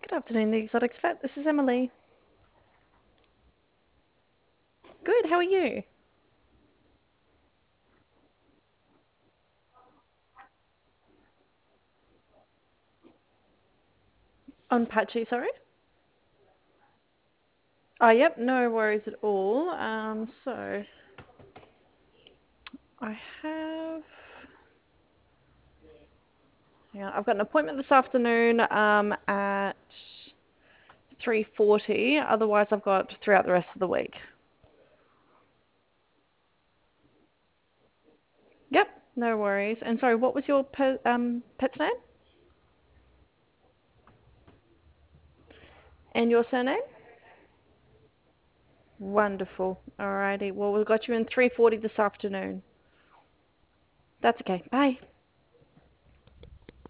Good afternoon, the Exotics Vet. This is Emily. Good, how are you? On Patchy, sorry? Oh, yep, no worries at all. So I have, yeah, I've got an appointment this afternoon at 3:40. Otherwise, I've got throughout the rest of the week. Yep, no worries. And sorry, what was your pet's name? And your surname? Wonderful. Alrighty. Well, we've got you in 3:40 this afternoon. That's okay. Bye.